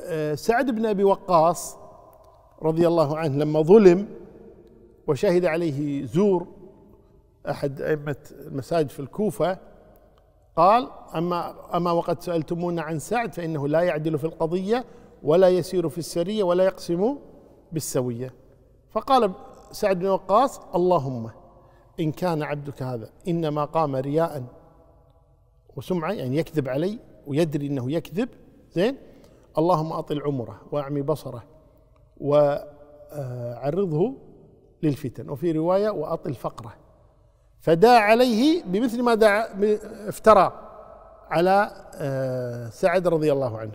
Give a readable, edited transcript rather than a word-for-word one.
سعد بن أبي وقاص رضي الله عنه لما ظلم وشهد عليه زور أحد أئمة المساجد في الكوفة قال: أما وقد سألتمونا عن سعد فإنه لا يعدل في القضية ولا يسير في السرية ولا يقسم بالسوية. فقال سعد بن وقاص: اللهم إن كان عبدك هذا إنما قام رياء وسمعة، يعني يكذب علي ويدري أنه يكذب، زين، اللهم أطل عمره وأعمي بصره وعرضه للفتن، وفي رواية وأطل فقره. فدعا عليه بمثل ما دعا افترى على سعد رضي الله عنه.